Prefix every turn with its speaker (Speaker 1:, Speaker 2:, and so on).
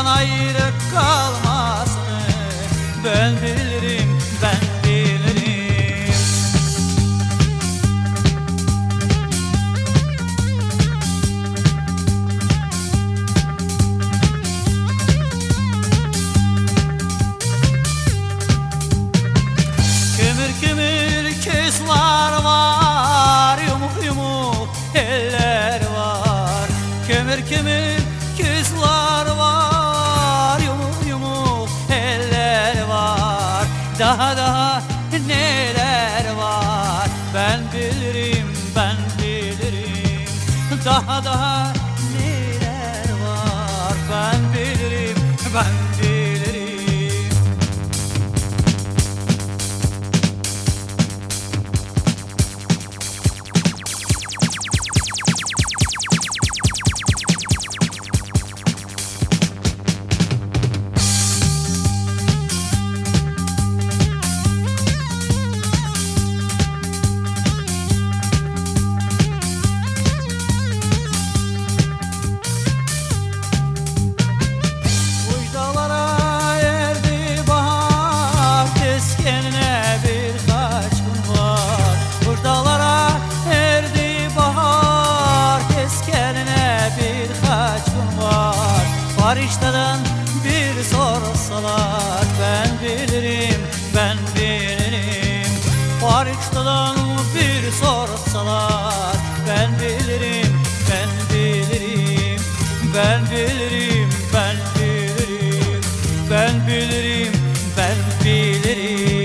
Speaker 1: Baştan ayrı kalmasını ben bilirim, ben bilirim. Kömür kömür kızlar var, yumuk yumuk eller var. Kömür kömür kızlar var, yumuk yumuk eller var. Daha neler var ben bilirim, ben bilirim. Daha neler var ben bilirim, ben bilirim. Barıştadan bir sorsalar ben bilirim, ben bilirim. Barıştadan bir sorsalar ben bilirim, ben bilirim. Ben bilirim, ben bilirim. Ben bilirim, ben bilirim.